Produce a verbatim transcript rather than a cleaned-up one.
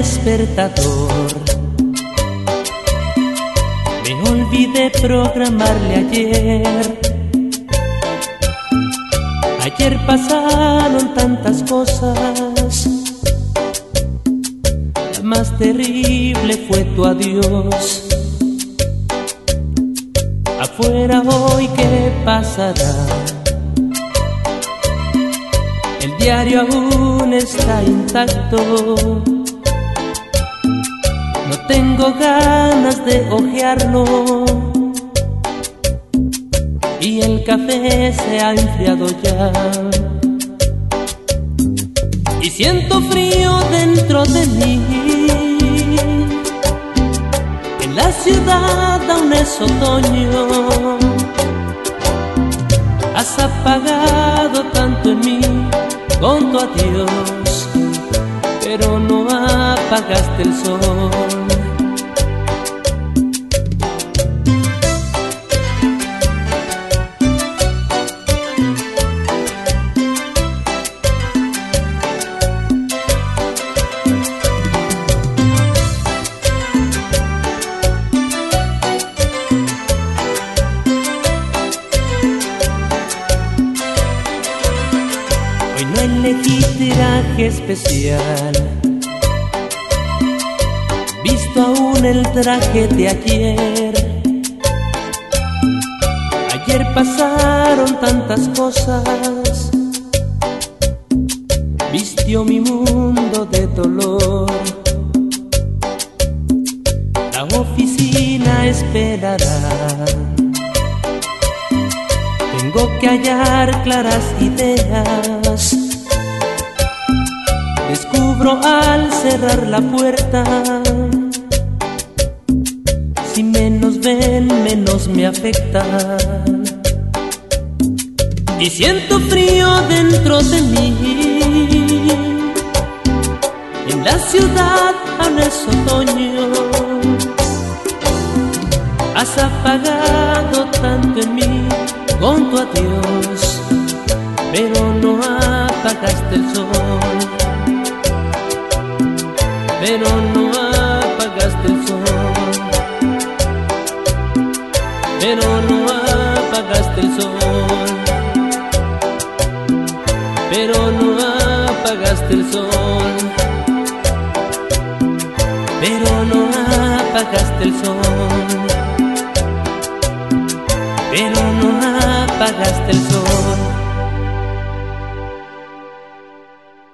despertador. Me olvidé programarle ayer. Ayer pasaron tantas cosas. La más terrible fue tu adiós. Afuera hoy, ¿qué pasará? El diario aún está intacto. No tengo ganas de hojearlo y el café se ha enfriado ya. Y siento frío dentro de mí. En la ciudad aún es otoño. Has apagado tanto en mí con tu adiós, pero no apagaste el sol. No elegí traje especial, visto aún el traje de ayer. Ayer pasaron tantas cosas, vistió mi mundo de dolor. La oficina esperará. Tengo que hallar claras ideas. Descubro al cerrar la puerta, si menos ven, menos me afectan. Y siento frío dentro de mí. En la ciudad aún es otoño. Has apagado tanto en mí con tu adiós, pero no apagaste el sol. Pero no apagaste el sol. Pero no apagaste el sol. Pero no apagaste el sol. Pero no apagaste el sol. Pero no apagaste el sol.